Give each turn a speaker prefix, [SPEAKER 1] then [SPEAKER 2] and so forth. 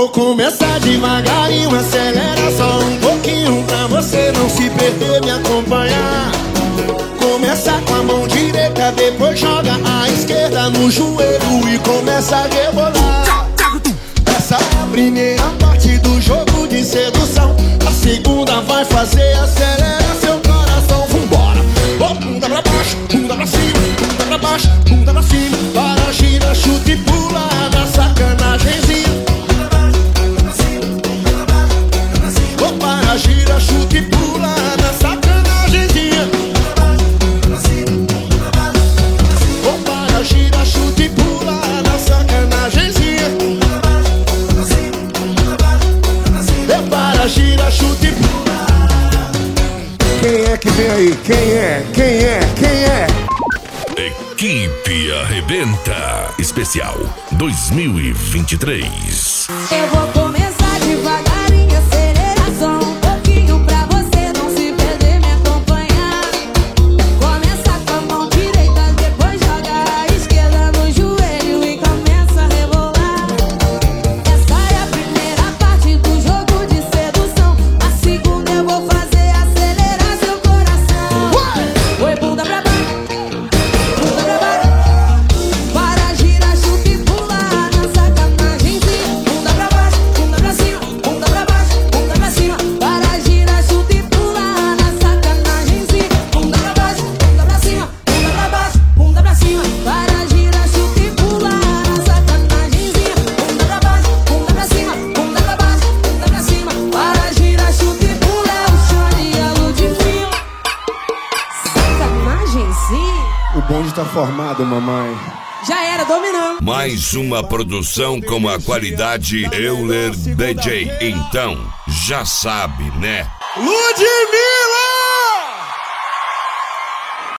[SPEAKER 1] Vou começar devagarinho, acelera só um pouquinho pra você não se perder, me acompanhar. Começa com a mão direita, depois joga a esquerda no joelho e começa a rebolar. Essa é a primeira parte do jogo de sedução. A segunda vai fazer acelerar seu coração. Vambora! Oh, bunda pra baixo, bunda pra cima, bunda pra baixo, bunda pra cima. Para, gira, chuta e pula na sacanagemzinha. Oh, para, gira, chuta e pula na sacanagemzinha. Oh, para, gira, chuta e pula na sacanagemzinha. Oh, para, gira, chuta e pula.
[SPEAKER 2] Quem é que vem aí? Quem é? Quem é? Quem é?
[SPEAKER 3] Equipe Arrebenta Especial 2023.
[SPEAKER 4] Eu vou começar devagarinho, aceleração um pouquinho pra você não se perder, me acompanhar. Começa com a mão direita, depois joga a esquerda no joelho e começa a rebolar. Essa é a primeira parte do jogo de sedução. A segunda eu vou fazer acelerar seu coração. Oi, bunda pra baixo, bunda pra baixo. Para, gira, chuta e pula na sacanagemzinha. Bunda pra baixo, bunda pra cima, bunda pra baixo, bunda pra cima. Para, gira, chuta e pula na sacanagemzinha. Bunda pra baixo, bunda pra cima, bunda pra baixo, bunda pra cima. Para, gira, chuta e pula na sacanagemzinha. Bunda pra baixo, bunda pra cima, bunda pra baixo, bunda pra cima. Para, gira, chuta e pula, é o chorialo de fio. Sacanagemzinha.
[SPEAKER 2] O bonde tá formado, mamãe.
[SPEAKER 4] Já era, dominando.
[SPEAKER 3] Mais uma produção com a qualidade Euler DJ. Então, já sabe, né?
[SPEAKER 1] Ludmilla!